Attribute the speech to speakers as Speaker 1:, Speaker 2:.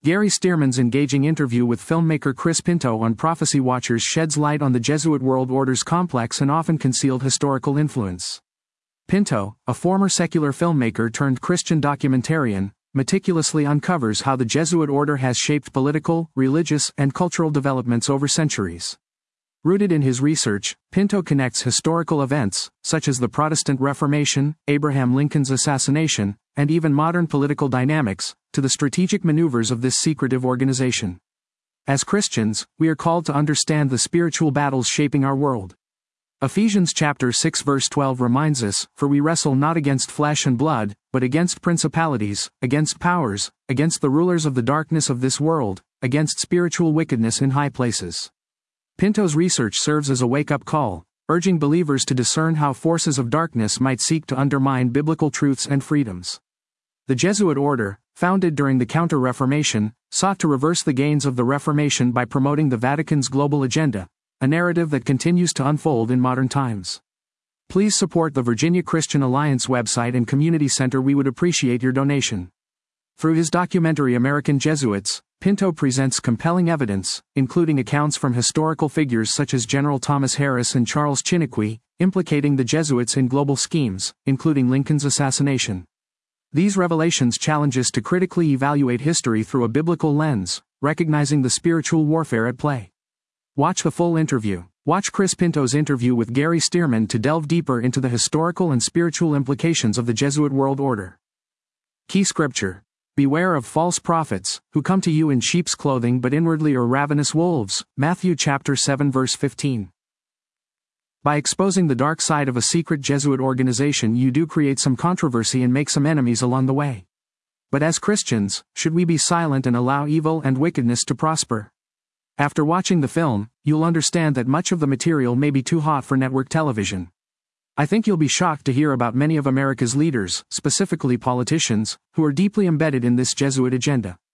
Speaker 1: Gary Stearman's engaging interview with filmmaker Chris Pinto on Prophecy Watchers sheds light on the Jesuit world order's complex and often concealed historical influence. Pinto, a former secular filmmaker turned Christian documentarian, meticulously uncovers how the Jesuit order has shaped political, religious, and cultural developments over centuries. Rooted in his research, Pinto connects historical events, such as the Protestant Reformation, Abraham Lincoln's assassination, and even modern political dynamics, to the strategic maneuvers of this secretive organization. As Christians, we are called to understand the spiritual battles shaping our world. Ephesians chapter 6 verse 12 reminds us, "For we wrestle not against flesh and blood, but against principalities, against powers, against the rulers of the darkness of this world, against spiritual wickedness in high places." Pinto's research serves as a wake-up call, urging believers to discern how forces of darkness might seek to undermine biblical truths and freedoms. The Jesuit order, founded during the Counter-Reformation, sought to reverse the gains of the Reformation by promoting the Vatican's global agenda, a narrative that continues to unfold in modern times. Please support the Virginia Christian Alliance website and community center. We would appreciate your donation. Through his documentary American Jesuits, Pinto presents compelling evidence, including accounts from historical figures such as General Thomas Harris and Charles Chiniquy, implicating the Jesuits in global schemes, including Lincoln's assassination. These revelations challenge us to critically evaluate history through a biblical lens, recognizing the spiritual warfare at play. Watch the full interview. Watch Chris Pinto's interview with Gary Stearman to delve deeper into the historical and spiritual implications of the Jesuit world order. Key scripture. Beware of false prophets, who come to you in sheep's clothing but inwardly are ravenous wolves. Matthew chapter 7 verse 15. By exposing the dark side of a secret Jesuit organization, you do create some controversy and make some enemies along the way. But as Christians, should we be silent and allow evil and wickedness to prosper? After watching the film, you'll understand that much of the material may be too hot for network television. I think you'll be shocked to hear about many of America's leaders, specifically politicians, who are deeply embedded in this Jesuit agenda.